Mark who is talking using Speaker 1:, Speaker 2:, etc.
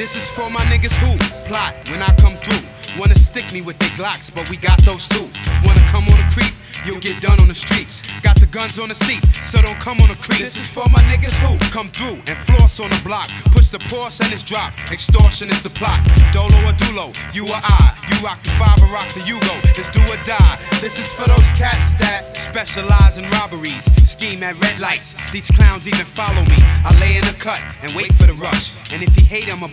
Speaker 1: This is for my niggas who plot when I come through. Wanna stick me with their Glocks, but we got those too. Wanna come on the creep? You'll get done on the streets. Got the guns on the seat, so don't come on the creep. This is for my niggas who come through and floss on the block. Push the pause and it's drop. Extortion is the plot. Dolo or Dulo, you or I. You rock the 5 or rock the Yugo. It's do or die. This is for those cats that specialize in robberies. Scheme at red lights. These clowns even follow me. I lay in the cut and wait for the rush. And if he hate him,